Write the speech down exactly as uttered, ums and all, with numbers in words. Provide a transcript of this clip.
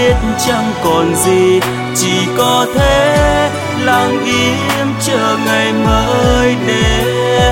biết chẳng còn gì, chỉ có thế lặng im chờ ngày mới đến.